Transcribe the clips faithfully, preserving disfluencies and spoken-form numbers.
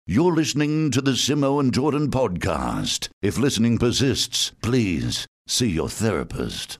You're listening to the Simo and Jordan podcast. If listening persists, please see your therapist.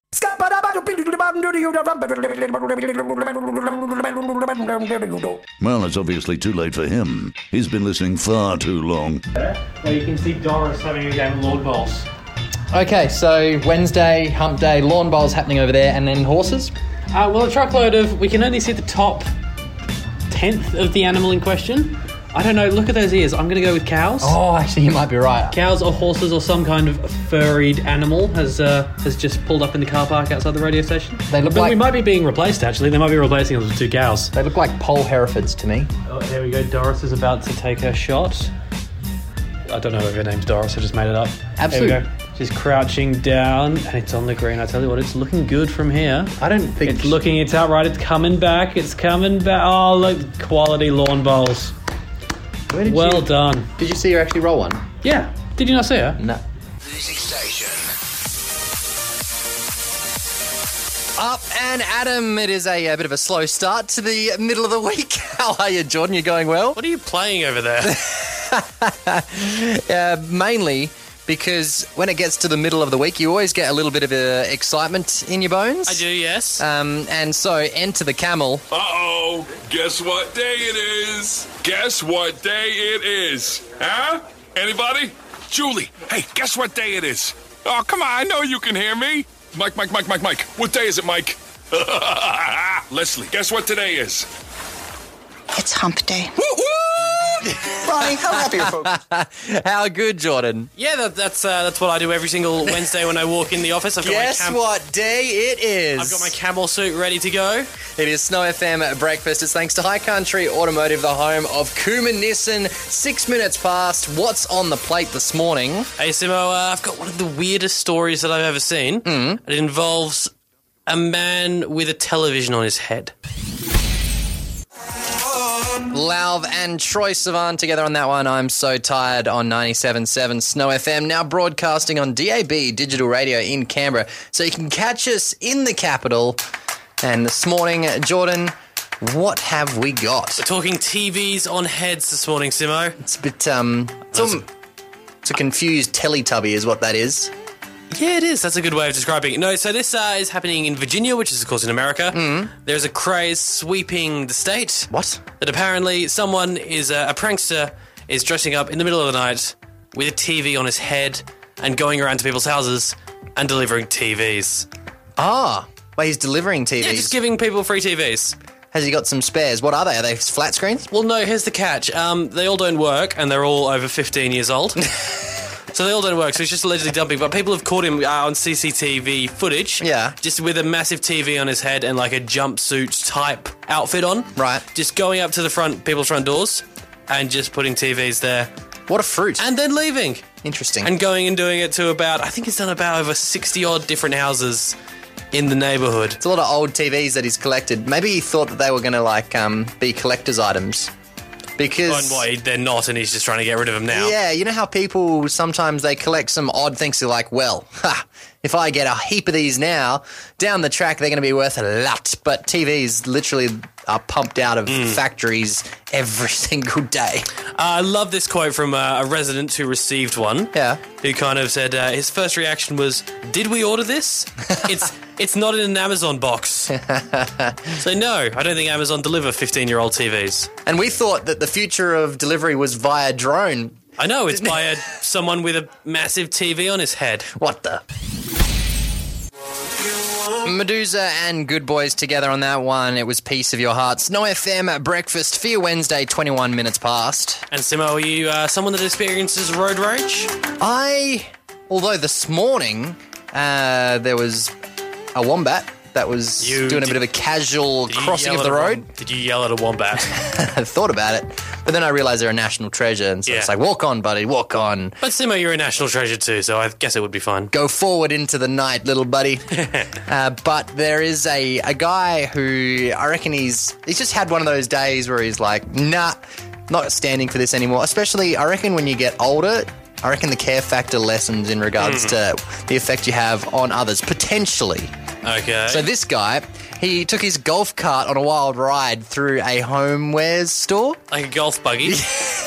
Well, it's obviously too late for him. He's been listening far too long. Where you can see Doris having a game of lawn bowls. Okay, so Wednesday, hump day, lawn bowls happening over there, and then horses? Uh, well, a truckload of... We can only see the top tenth of the animal in question. I don't know, look at those ears. I'm going to go with cows. Oh, actually, you might be right. Cows or horses or some kind of furried animal has uh, has just pulled up in the car park outside the radio station. They look but like... we might be being replaced, actually. They might be replacing us with two cows. They look like pole Herefords to me. Oh, there we go. Doris is about to take her shot. I don't know if her name's Doris. I just made it up. Absolutely. There we go. She's crouching down, and it's on the green. I tell you what, it's looking good from here. I don't think... It's looking, it's outright, it's coming back, it's coming back. Oh, look, quality lawn bowls. Where did well you... done. Did you see her actually roll one? Yeah. Did you not see her? No. Music Station. Up and Adam, it is a, a bit of a slow start to the middle of the week. How are you, Jordan? You going well? What are you playing over there? uh, mainly because when it gets to the middle of the week, you always get a little bit of uh, excitement in your bones. I do, yes. Um, and so, enter the camel. Uh-oh, guess what day it is? Guess what day it is? Huh? Anybody? Julie, hey, guess what day it is? Oh, come on, I know you can hear me. Mike, Mike, Mike, Mike, Mike. What day is it, Mike? Leslie, guess what today is? It's hump day. Woo-woo! Ronnie, how happy are folks? How good, Jordan? Yeah, that, that's uh, that's what I do every single Wednesday when I walk in the office. I've got Guess my cam- what day it is? I've got my camel suit ready to go. It is Snow F M Breakfast. It's thanks to High Country Automotive, the home of Kuma Nissan. Six minutes past. What's on the plate this morning? Hey, Simo, uh, I've got one of the weirdest stories that I've ever seen. Mm. It involves a man with a television on his head. Lauv and Troy Sivan together on that one. I'm so tired on ninety-seven point seven Snow F M, now broadcasting on D A B digital radio in Canberra, so you can catch us in the capital. And this morning, Jordan, what have we got? We're talking T Vs on heads this morning, Simo. It's a bit, um, it's, a, it's a confused Teletubby is what that is. Yeah, it is. That's a good way of describing it. No, so this uh, is happening in Virginia, which is, of course, in America. Mm. There's a craze sweeping the state. What? That apparently someone is, uh, a prankster, is dressing up in the middle of the night with a T V on his head and going around to people's houses and delivering T Vs. Ah, well, he's delivering T Vs. Yeah, just giving people free T Vs. Has he got some spares? What are they? Are they flat screens? Well, no, here's the catch. Um, they all don't work, and they're all over fifteen years old. So they all don't work, so he's just allegedly dumping. But people have caught him uh, on C C T V footage. Yeah. Just with a massive T V on his head and like a jumpsuit type outfit on. Right. Just going up to the front, people's front doors and just putting T Vs there. What a fruit. And then leaving. Interesting. And going and doing it to about, I think he's done about over sixty odd different houses in the neighbourhood. It's a lot of old T Vs that he's collected. Maybe he thought that they were going to, like, um, be collector's items. Because... Oh, and why, they're not, and he's just trying to get rid of them now. Yeah, you know how people, sometimes they collect some odd things. They're like, well, ha, if I get a heap of these now, down the track they're going to be worth a lot. But T Vs literally are pumped out of mm. factories every single day. Uh, I love this quote from uh, a resident who received one. Yeah. Who kind of said, uh, his first reaction was, did we order this? it's it's not in an Amazon box. So no, I don't think Amazon deliver fifteen-year-old T Vs. And we thought that the future of delivery was via drone. I know, it's by a, someone with a massive T V on his head. What the... Medusa and Good Boys together on that one. It was Piece of Your Heart. Snow F M breakfast for your Wednesday, twenty-one minutes past. And Simo, are you uh, someone that experiences road rage? I, although this morning uh, there was a wombat that was You doing did- a bit of a casual Did you crossing yell of at the a road. wom- Did you yell at a wombat? I thought about it, but then I realised they're a national treasure, and so Yeah. it's like, walk on, buddy, walk on. But Simo, you're a national treasure too, so I guess it would be fine. Go forward into the night, little buddy. uh, but there is a, a guy who I reckon he's he's just had one of those days where he's like, nah, not standing for this anymore. Especially, I reckon when you get older, I reckon the care factor lessens in regards mm. to the effect you have on others, potentially. Okay. So this guy, he took his golf cart on a wild ride through a homewares store. Like a golf buggy?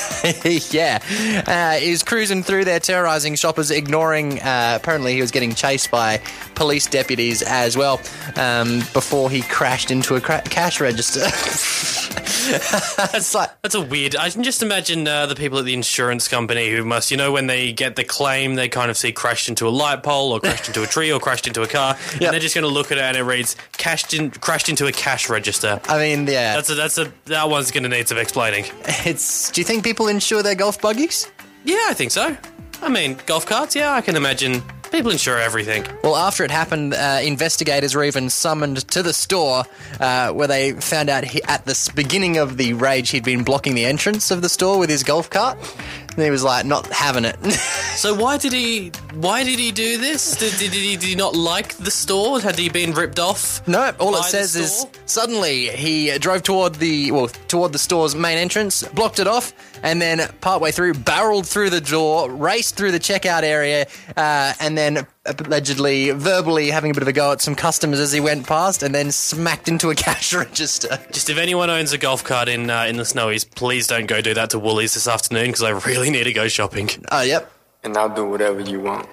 yeah. Uh, he was cruising through there, terrorising shoppers, ignoring... Uh, apparently, he was getting chased by police deputies as well um, before he crashed into a cra- cash register. That's like that's a weird. I can just imagine uh, the people at the insurance company who must, you know, when they get the claim, they kind of see crashed into a light pole or crashed into a tree or crashed into a car, yep. and they're just going to look at it and it reads cashed in, crashed into a cash register. I mean, yeah, that's a that's a that one's going to need some explaining. It's. Do you think people insure their golf buggies? Yeah, I think so. I mean, golf carts. Yeah, I can imagine. People insure everything. Well, after it happened, uh, investigators were even summoned to the store uh, where they found out he, at the beginning of the rage he'd been blocking the entrance of the store with his golf cart. And he was like, not having it. So why did he Why did he do this? Did, did, he, did he not like the store? Had he been ripped off? No, all it says is suddenly he drove toward the well toward the store's main entrance, blocked it off, and then partway through barreled through the door, raced through the checkout area, uh, and then allegedly verbally having a bit of a go at some customers as he went past, and then smacked into a cash register. Just if anyone owns a golf cart in uh, in the Snowies, please don't go do that to Woolies this afternoon because I really need to go shopping. Oh, yep. And I'll do whatever you want.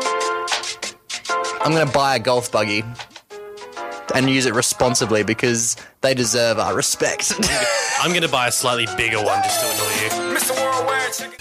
I'm going to buy a golf buggy and use it responsibly because they deserve our respect. I'm going to buy a slightly bigger one just to annoy you. Mister Worldwide Chicken.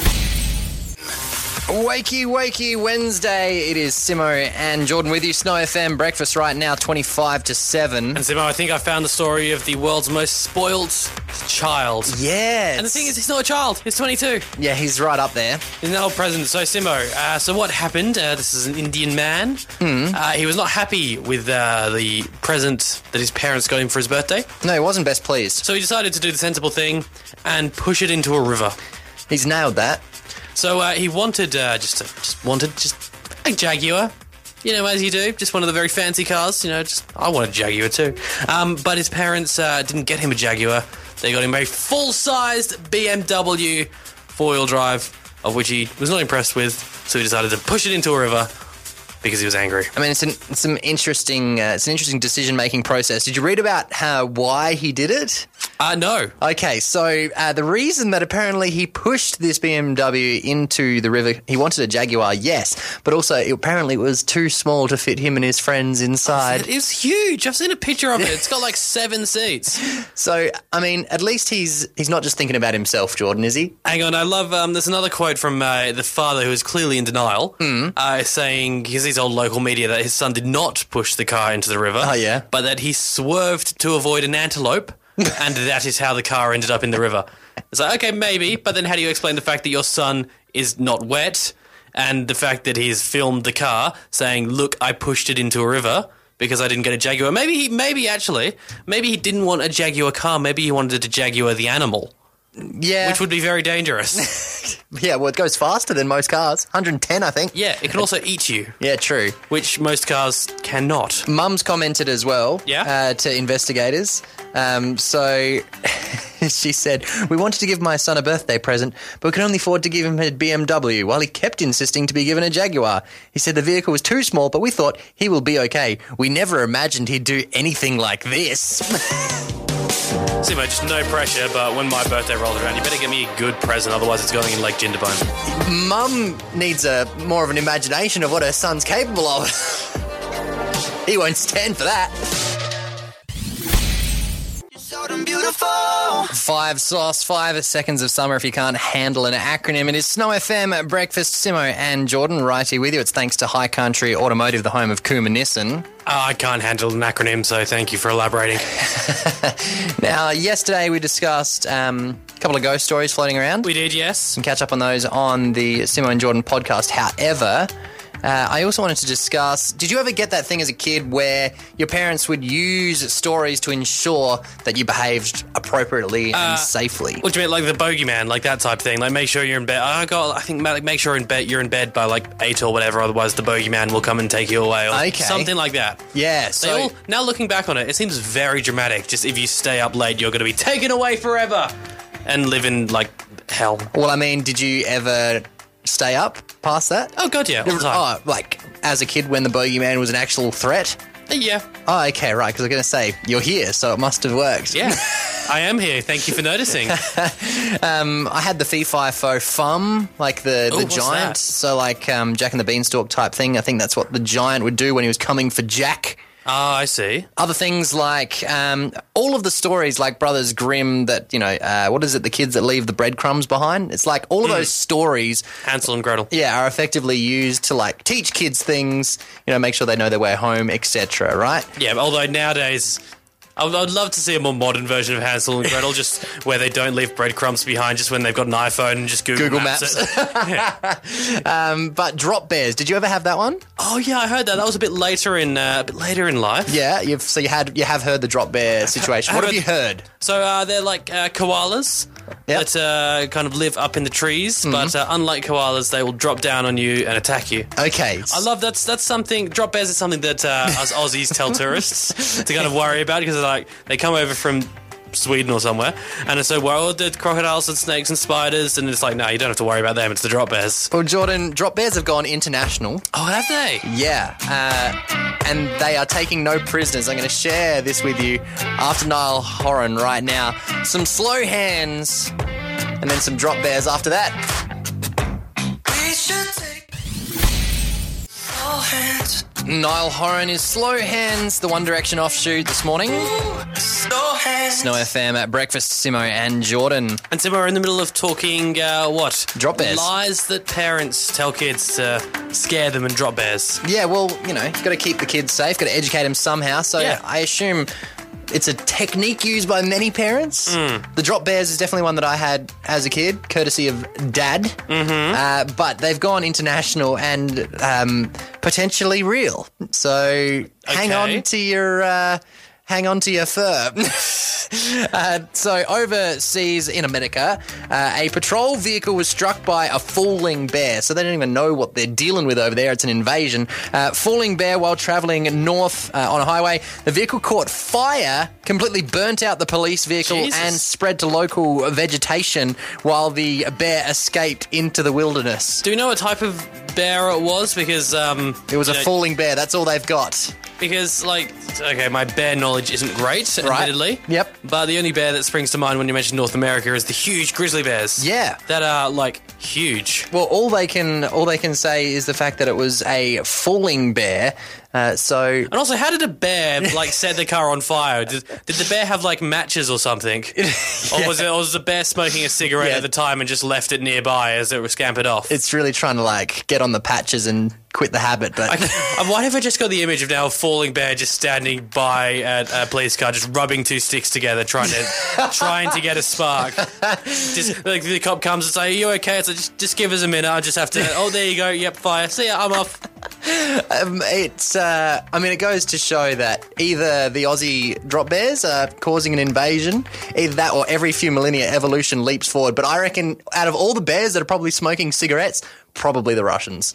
Wakey, wakey, Wednesday. It is Simo and Jordan with you. Snow F M breakfast right now, twenty-five to seven. And Simo, I think I found the story of the world's most spoilt child. Yes. And the thing is, he's not a child. He's twenty-two. Yeah, he's right up there. He's an old president. So, Simo, uh, so what happened? Uh, this is an Indian man. Mm. Uh, he was not happy with uh, the present that his parents got him for his birthday. No, he wasn't best pleased. So he decided to do the sensible thing and push it into a river. He's nailed that. So uh, he wanted uh, just, a, just wanted just a Jaguar, you know, as you do, just one of the very fancy cars. You know, just I want a Jaguar too. Um, but his parents uh, didn't get him a Jaguar. They got him a full-sized B M W four-wheel drive, of which he was not impressed with. So he decided to push it into a river because he was angry. I mean, it's an it's some interesting uh, it's an interesting decision-making process. Did you read about how why he did it? Uh, no. Okay, so uh, the reason that apparently he pushed this B M W into the river, he wanted a Jaguar, yes, but also it, apparently it was too small to fit him and his friends inside. It was huge. I've seen a picture of it. It's got like seven seats. So, I mean, at least he's he's not just thinking about himself, Jordan, is he? Hang on, I love, um, there's another quote from uh, the father who is clearly in denial, mm. uh, saying, because he's on local media, that his son did not push the car into the river. Oh, yeah? But that he swerved to avoid an antelope. And that is how the car ended up in the river. It's like, okay, maybe, but then how do you explain the fact that your son is not wet and the fact that he's filmed the car saying, look, I pushed it into a river because I didn't get a Jaguar? Maybe he, maybe actually, maybe he didn't want a Jaguar car. Maybe he wanted to Jaguar the animal. Yeah. Which would be very dangerous. Yeah, well, it goes faster than most cars. one hundred ten, I think. Yeah, it can also eat you. Yeah, true. Which most cars cannot. Mum's commented as well yeah? uh, to investigators. Um, so she said, we wanted to give my son a birthday present, but we could only afford to give him a B M W, while he kept insisting to be given a Jaguar. He said the vehicle was too small, but we thought he will be okay. We never imagined he'd do anything like this. Simo, just no pressure, but when my birthday rolls around, you better give me a good present, otherwise it's going in Lake Jindabyne. Mum needs a more of an imagination of what her son's capable of. He won't stand for that. Beautiful. Five sauce, five seconds of summer if you can't handle an acronym. It is Snow F M breakfast. Simo and Jordan right here with you. It's thanks to High Country Automotive, the home of Kuma Nissan. Oh, I can't handle an acronym, so thank you for elaborating. Now, yesterday we discussed um, a couple of ghost stories floating around. We did, yes. You can catch up on those on the Simo and Jordan podcast. However, Uh, I also wanted to discuss, did you ever get that thing as a kid where your parents would use stories to ensure that you behaved appropriately and uh, safely? What do you mean, like the bogeyman, like that type of thing? Like make sure you're in bed. I got, I think like, make sure in bed you're in bed by like eight or whatever, otherwise the bogeyman will come and take you away or okay. something like that. Yeah, so... They all, now looking back on it, it seems very dramatic. Just if you stay up late, you're going to be taken away forever and live in like hell. Well, I mean, did you ever stay up past that? Oh, God, yeah, all the time. Oh, like as a kid when the bogeyman was an actual threat? Yeah. Oh, okay, right, because I was going to say, you're here, so it must have worked. Yeah. I am here. Thank you for noticing. um, I had the Fee Fi Fo Fum, like the, Ooh, the what's giant. that? So like um, Jack and the Beanstalk type thing. I think that's what the giant would do when he was coming for Jack. Oh, I see. Other things like um, all of the stories like Brothers Grimm that, you know, uh, what is it, the kids that leave the breadcrumbs behind? It's like all of those stories, Hansel and Gretel. yeah, are effectively used to like teach kids things, you know, make sure they know their way home, et cetera, right? Yeah, although nowadays, I would, I would love to see a more modern version of Hansel and Gretel, just where they don't leave breadcrumbs behind, just when they've got an iPhone and just Google, Google Maps. Maps. it. Um, but Drop Bears, did you ever have that one? Oh yeah, I heard that. That was a bit later in uh, a bit later in life. Yeah, you've so you had you have heard the Drop Bear situation. What have you heard? So uh, they're like uh, koalas Yep. that uh, kind of live up in the trees, but uh, unlike koalas, they will drop down on you and attack you. Okay. I love that's that's something. Drop bears is something that uh, us Aussies tell tourists to kind of worry about because they're like they come over from Sweden or somewhere, and it's so well the crocodiles and snakes and spiders, and it's like no, you don't have to worry about them. It's the drop bears. Well, Jordan, Drop Bears have gone international. Oh, have they? Yeah, uh, and they are taking no prisoners. I'm going to share this with you after Niall Horan right now. Some slow hands, and then some Drop Bears after that. We should take slow hands. Niall Horan is Slow Hands, the One Direction offshoot this morning. Slow hands. Snow F M at breakfast, Simo and Jordan. And so we're in the middle of talking uh, what Drop bears. lies that parents tell kids to scare them and drop bears. Yeah, well, you know, got to keep the kids safe, got to educate them somehow. So Yeah. I assume it's a technique used by many parents. The Drop Bears is definitely one that I had as a kid, courtesy of Dad. Mm-hmm. Uh, but they've gone international and um, potentially real. So hang Okay. on to your... Uh, Hang on to your fur. uh, so, overseas in America, uh, a patrol vehicle was struck by a falling bear. So, they don't even know what they're dealing with over there. It's an invasion. Uh, falling bear while travelling north uh, on a highway. The vehicle caught fire, completely burnt out the police vehicle, Jesus. and spread to local vegetation while the bear escaped into the wilderness. Do we know what type of bear it was? Because um, It was a you know, falling bear. That's all they've got. Because, like, okay, my bear knowledge isn't great, Right. admittedly. Yep. But the only bear that springs to mind when you mention North America is the huge grizzly bears. Yeah. That are, like, huge. Well, all they can all they can say is the fact that it was a falling bear. Uh, so And also, how did a bear, like, set the car on fire? Did, did the bear have, like, matches or something? Or was it or was the bear smoking a cigarette Yeah. at the time and just left it nearby as it was scampered off? it's really trying to like get on the patches and quit the habit. But I, why have I just got the image of now a falling bear just standing by a, a police car, just rubbing two sticks together, trying to trying to get a spark. Just like the cop comes and say, "Are you okay?" It's like, just, just give us a minute. I just have to. Oh, there you go. Yep, fire. See ya. I'm off. um, it's uh, I mean, it goes to show that either the Aussie drop bears are causing an invasion, either that or every few millennia evolution leaps forward. But I reckon out of all the bears that are probably smoking cigarettes, probably the Russians.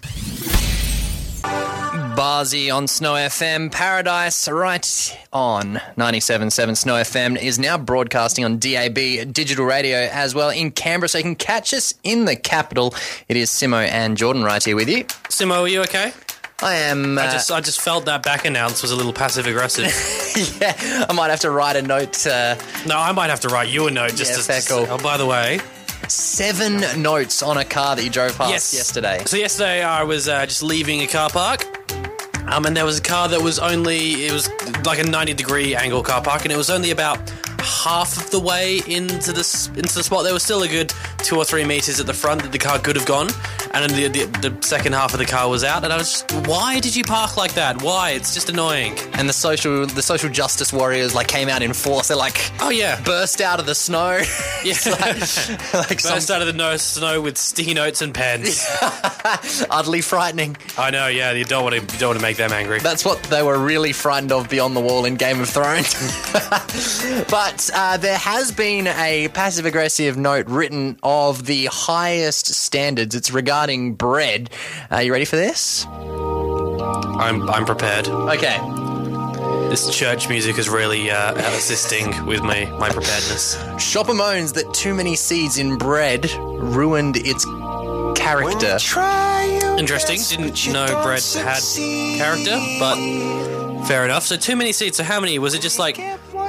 Barzy on Snow F M. Paradise right on ninety-seven point seven Snow F M is now broadcasting on D A B digital radio as well in Canberra, so you can catch us in the capital. It is Simo and Jordan right here with you. Simo, are you okay? I am... Uh, I just I just felt that back announce was a little passive aggressive. yeah, I might have to write a note. Uh, No, I might have to write you a note just Yeah, to. fair just- call. Oh, by the way. seven notes on a car that you drove past Yes. yesterday. So yesterday I was uh, just leaving a car park. Um, and there was a car that was only, it was like a ninety degree angle car park, and it was only about half of the way into the, s- into the spot. There was still a good two or three metres at the front that the car could have gone, and then the, the, the second half of the car was out, and I was just, why did you park like that? Why? It's just annoying. And the social the social justice warriors like came out in force. They're like, Oh, yeah. burst out of the snow. Yeah. like like some Burst out of the no snow with sticky notes and pens. utterly frightening. I know, yeah, you don't want to you don't want to make them angry. That's what they were really frightened of beyond the wall in Game of Thrones. But uh, there has been a passive-aggressive note written of the highest standards. It's regarding bread. Are you ready for this? I'm I'm prepared. Okay. This church music is really uh, assisting with my, my preparedness. Shopper moans that too many seeds in bread ruined its character. Interesting. Didn't know bread had character, but fair enough. So too many seeds. So how many? Was it just like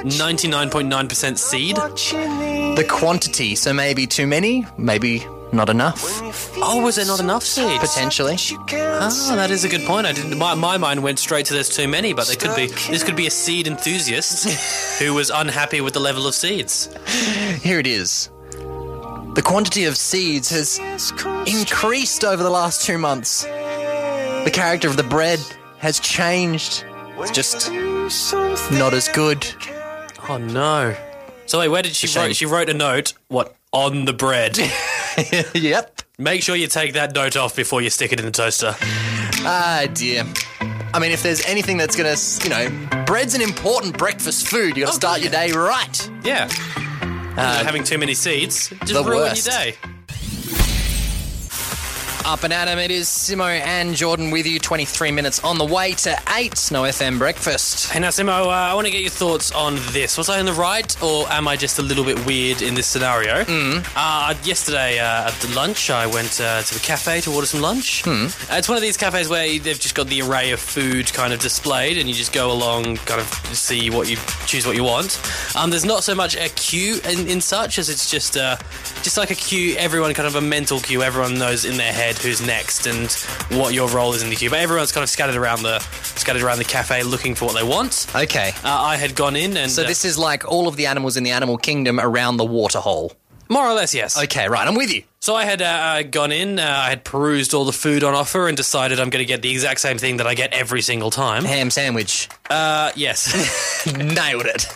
ninety-nine point nine percent seed. The quantity, so maybe too many, maybe not enough. Oh, was there not enough seeds? Potentially. Ah, that is a good point. I didn't. My, my mind went straight to there's too many, but there could be. This could be a seed enthusiast who was unhappy with the level of seeds. Here it is. The quantity of seeds has increased over the last two months. The character of the bread has changed. It's just not as good. Oh no! So wait, where did she Shame. write? She wrote a note. What on the bread? Yep. Make sure you take that note off before you stick it in the toaster. Ah, dear. I mean, if there's anything that's going to, you know, bread's an important breakfast food. You got to Oh, start yeah. your day right. Yeah. Uh, having too many seeds just the ruin worst. your day. Up and Adam, it is Simo and Jordan with you. twenty-three minutes on the way to eight. Snow F M breakfast. Hey now, Simo, uh, I want to get your thoughts on this. Was I in the right, or am I just a little bit weird in this scenario? Mm. Uh, yesterday uh, at the lunch, I went uh, to the cafe to order some lunch. Mm. Uh, it's one of these cafes where they've just got the array of food kind of displayed, and you just go along, kind of see what you choose what you want. Um, there's not so much a queue in, in such as it's just uh, just like a queue. Everyone kind of a mental queue. Everyone knows in their head who's next and what your role is in the queue. But everyone's kind of scattered around the scattered around the cafe looking for what they want. Okay. Uh, I had gone in and... So uh, this is like all of the animals in the animal kingdom around the waterhole. more or less, yes. Okay, right, I'm with you. So I had uh, uh, gone in, uh, I had perused all the food on offer and decided I'm going to get the exact same thing that I get every single time. Ham sandwich. Uh, yes. Nailed it.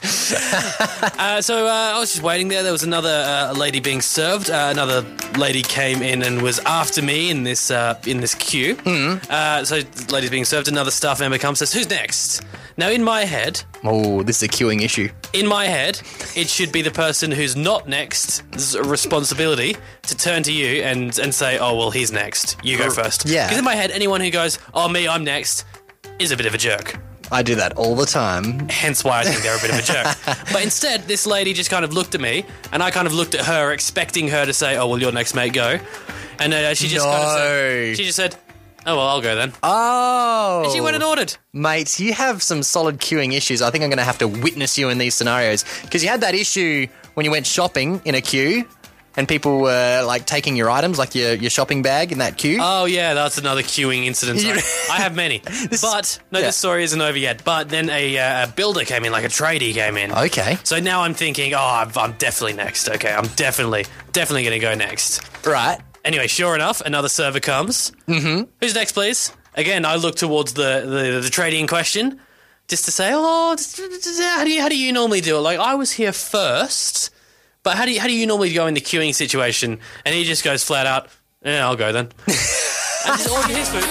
uh, so uh, I was just waiting there. There was another uh, lady being served. Uh, another lady came in and was after me in this uh, in this queue. Mm. Uh, so the lady's being served. Another staff member comes and says, "Who's next?" Now, in my head... Oh, this is a queuing issue. In my head, it should be the person who's not next's responsibility to turn to you and, and say, oh, well, he's next. You go first. Yeah. Because in my head, anyone who goes, oh, me, I'm next, is a bit of a jerk. I do that all the time. Hence why I think they're a bit of a jerk. But instead, this lady just kind of looked at me, and I kind of looked at her, expecting her to say, oh, well, you're next, mate, go. And uh, she just kind of said, she just said, oh, well, I'll go then. Oh. And she went and ordered. Mate, you have some solid queuing issues. I think I'm going to have to witness you in these scenarios. Because you had that issue when you went shopping in a queue and people were, like, taking your items, like your, your shopping bag in that queue. Oh, yeah, that's another queuing incident. I, I have many. This- but, no, yeah. this story isn't over yet. But then a, uh, a builder came in, like a tradie came in. Okay. So now I'm thinking, oh, I'm, I'm definitely next. Okay, I'm definitely, definitely going to go next. Right. Anyway, sure enough, another server comes. Mm-hmm. Who's next, please? Again, I look towards the, the, the tradie in question just to say, oh, how do you, how do you normally do it? Like, I was here first, but how do you, how do you normally go in the queuing situation? And he just goes flat out, yeah, I'll go then. And just order his food.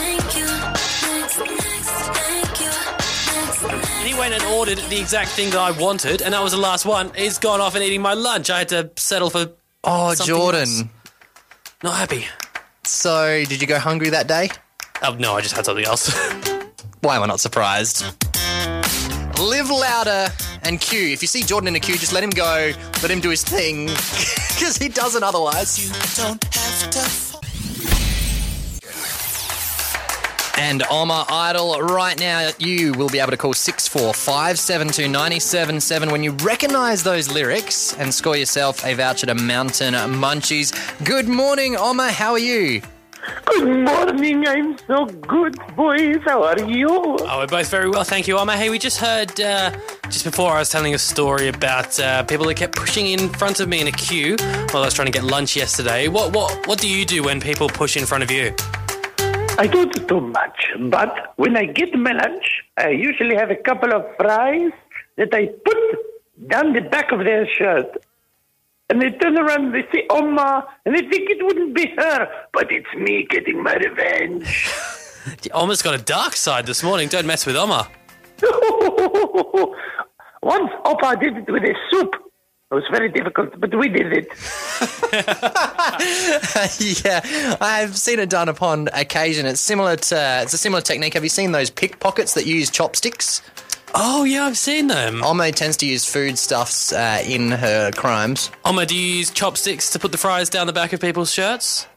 And he went and ordered the exact thing that I wanted, and that was the last one. He's gone off and eating my lunch. I had to settle for Oh, something Jordan. else. Not happy. So, did you go hungry that day? Oh, no, I just had something else. Why am I not surprised? Live louder and queue. If you see Jordan in a queue, just let him go. Let him do his thing. Because he doesn't otherwise. You don't have to... And Oma Idol, right now you will be able to call six four five, seven two nine seven seven when you recognise those lyrics and score yourself a voucher to Mountain Munchies. Good morning, Oma. How are you? Good morning, I'm so good, boys. How are you? Oh, we're both very well, thank you, Oma. Hey, we just heard, uh, just before I was telling a story about uh, people that kept pushing in front of me in a queue while I was trying to get lunch yesterday. What, what, what do you do when people push in front of you? I don't do much, but when I get my lunch, I usually have a couple of fries that I put down the back of their shirt. And they turn around and they say, Oma, and they think it wouldn't be her, but it's me getting my revenge. Oma's got a dark side this morning. Don't mess with Oma. Once Opa did it with a soup. It was very difficult, but we did it. Yeah, I've seen it done upon occasion. It's similar to, it's a similar technique. Have you seen those pickpockets that use chopsticks? Oh, yeah, I've seen them. Oma tends to use foodstuffs uh, in her crimes. Oma, do you use chopsticks to put the fries down the back of people's shirts?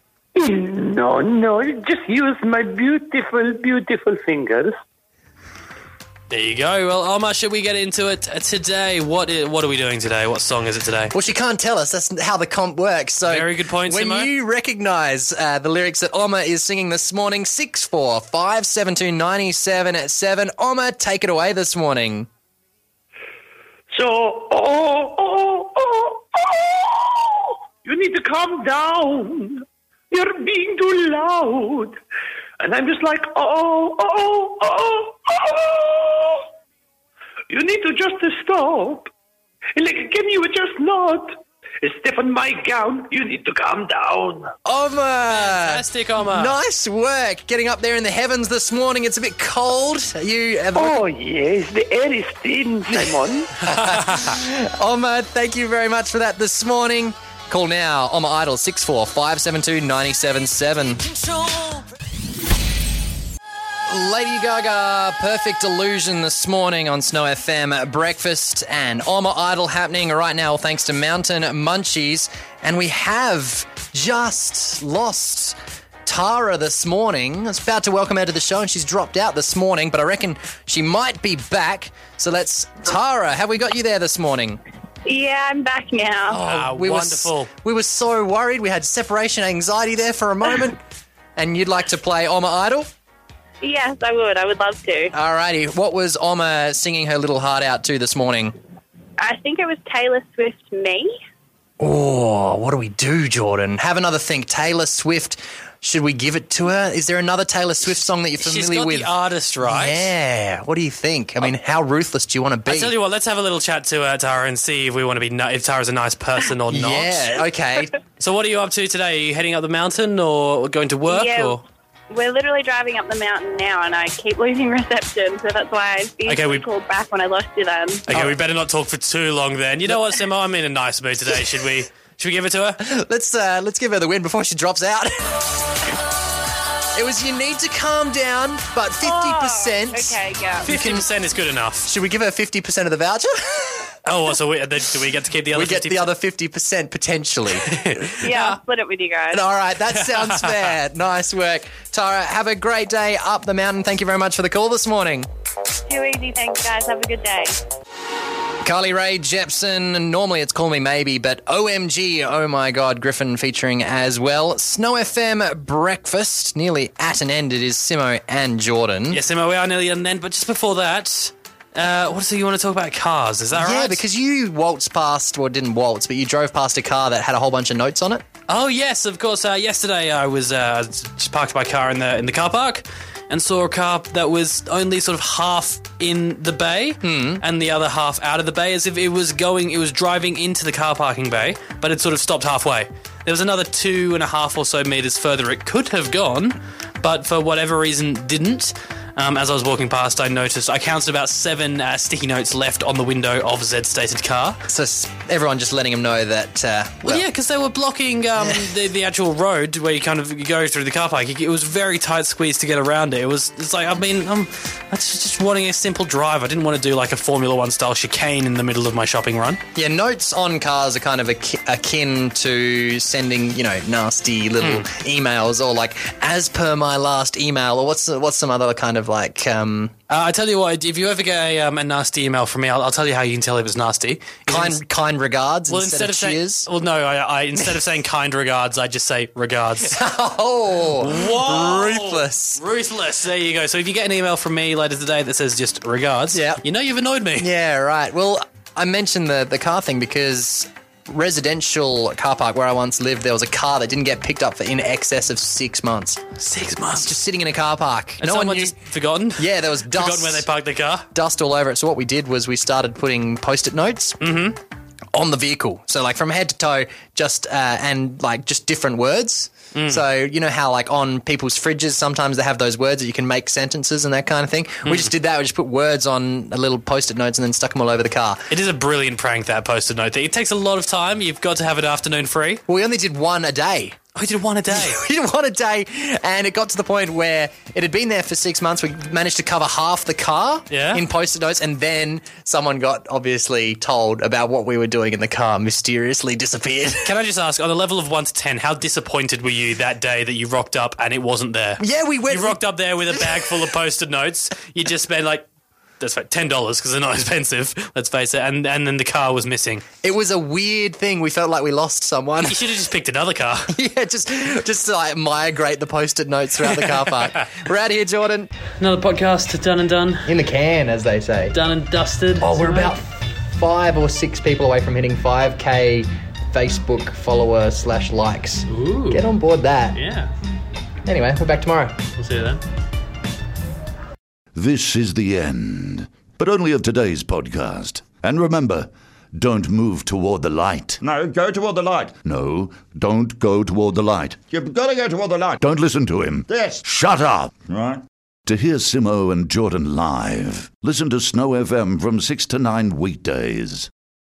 No, no, just use my beautiful, beautiful fingers. There you go. Well, Omar, should we get into it today? What is, what are we doing today? What song is it today? Well, she can't tell us. That's how the comp works. So Very good point, when Simo. you recognise uh, the lyrics that Omar is singing this morning, six four five seven two nine seven seven. Omar, take it away this morning. So, oh, oh, oh, oh, you need to calm down. You're being too loud. And I'm just like, oh, oh, oh, oh. You need to just stop. And like, again, you were just not. Stiffen my gown. You need to calm down. Omar! Fantastic, Omar. Nice work. Getting up there in the heavens this morning. It's a bit cold. Are you... Have Oh, yes, the air is thin, Simon. Omar, thank you very much for that this morning. Call now, Omar Idol, six four five seven two nine seven seven. Lady Gaga, Perfect Illusion this morning on Snow F M Breakfast, and Omar Idol happening right now thanks to Mountain Munchies. And we have just lost Tara this morning. I was about to welcome her to the show and she's dropped out this morning, but I reckon she might be back. So let's... Tara, have we got you there this morning? Yeah, I'm back now. Ah, we wonderful. Were, we were so worried. We had separation anxiety there for a moment. And you'd like to play Omar Idol? Yes, I would. I would love to. Alrighty. What was Omar singing her little heart out to this morning? I think it was Taylor Swift, Me. Oh, what do we do, Jordan? Have another think. Taylor Swift. Should we give it to her? Is there another Taylor Swift song that you're familiar She's got with? the artist right. Yeah. What do you think? I mean, how ruthless do you want to be? I tell you what, let's have a little chat to uh, Tara and see if we want to be ni- if Tara's a nice person or not. Yeah. Okay. So, what are you up to today? Are you heading up the mountain or going to work? Yeah. Or We're literally driving up the mountain now, and I keep losing reception, so that's why I easily Okay, we- called back when I lost you then. okay, we better not talk for too long then. You know what, Simo? I'm in a nice mood today. Should we? Should we give it to her? let's uh, let's give her the win before she drops out. It was you need to calm down, but fifty percent. Oh, okay, yeah. Fifty percent is good enough. Should we give her fifty percent of the voucher? Oh, so we, then do we get to keep the other? We get fifty the other fifty percent potentially. Yeah, I'll split it with you guys. All right, that sounds fair. Nice work. Tara, have a great day up the mountain. Thank you very much for the call this morning. Too easy, thanks, guys. Have a good day. Carly Rae Jepsen, normally it's Call Me Maybe, but O M G, oh my God, Griffin featuring as well. Snow F M Breakfast, nearly at an end. It is Simo and Jordan. Yes, Simo, we are nearly at an end, but just before that, uh, what is it you want to talk about? Cars, is that right? Yeah, because you waltzed past, or didn't waltz, but you drove past a car that had a whole bunch of notes on it. Oh yes, of course. Uh, yesterday I was uh, just parked my car in the in the car park and saw a car that was only sort of half in the bay and the other half out of the bay, as if it was going, it was driving into the car parking bay, but it sort of stopped halfway. There was another two and a half or so metres further it could have gone, but for whatever reason didn't. Um, as I was walking past, I noticed, I counted about seven uh, sticky notes left on the window of Zed's stated car. So s- everyone just letting them know that... Uh, Well, yeah, because they were blocking um, the, the actual road where you kind of you go through the car park. It was very tight squeeze to get around it. It was it's like, I mean, I'm, I was just wanting a simple drive. I didn't want to do like a Formula One style chicane in the middle of my shopping run. Yeah, notes on cars are kind of aki- akin to sending, you know, nasty little emails, or like, as per my last email, or what's what's some other kind of like... Um, Uh, I tell you what, if you ever get a, um, a nasty email from me, I'll, I'll tell you how you can tell if it's nasty. kind Is- kind regards well, instead, instead of of cheers. saying, well, no, I, I instead of saying kind regards, I just say regards. Oh, Whoa! ruthless. Ruthless. There you go. So if you get an email from me later today that says just regards, Yeah. you know you've annoyed me. Yeah, right. Well, I mentioned the, the car thing because residential car park where I once lived, there was a car that didn't get picked up for in excess of six months. Six months. Just sitting in a car park. And no one someone knew. just forgotten? Yeah, there was dust. Forgotten where they parked the car? Dust all over it. So what we did was we started putting post-it notes on the vehicle. So like from head to toe, just uh, and like just different words. So you know how like on people's fridges sometimes they have those words that you can make sentences and that kind of thing. We just did that. We just put words on a little post-it notes and then stuck them all over the car. It is a brilliant prank, that post-it note thing. It takes a lot of time. You've got to have an afternoon free. Well, we only did one a day. Oh, you did one a day. We did one a day, and it got to the point where it had been there for six months. We managed to cover half the car Yeah. in post-it notes, and then someone got obviously told about what we were doing in the car, mysteriously disappeared. Can I just ask, on a level of one to ten, how disappointed were you that day that you rocked up and it wasn't there? Yeah, we went. You rocked up there with a bag full of post-it notes. You just spent like, that's right, ten dollars because they're not expensive. Let's face it. And and then the car was missing. It was a weird thing. We felt like we lost someone. You should have just picked another car. yeah, just just to like migrate the post-it notes throughout the car park. We're out of here, Jordan. Another podcast done and done. In the can, as they say. Done and dusted. Oh, we're about five or six people away from hitting five K Facebook follower slash likes. Ooh. Get on board that. Yeah. Anyway, we're back tomorrow. We'll see you then. This is the end, but only of today's podcast. And remember, don't move toward the light. No, go toward the light. No, don't go toward the light. You've got to go toward the light. Don't listen to him. Yes. Shut up. Right. To hear Simo and Jordan live, listen to Snow F M from six to nine weekdays.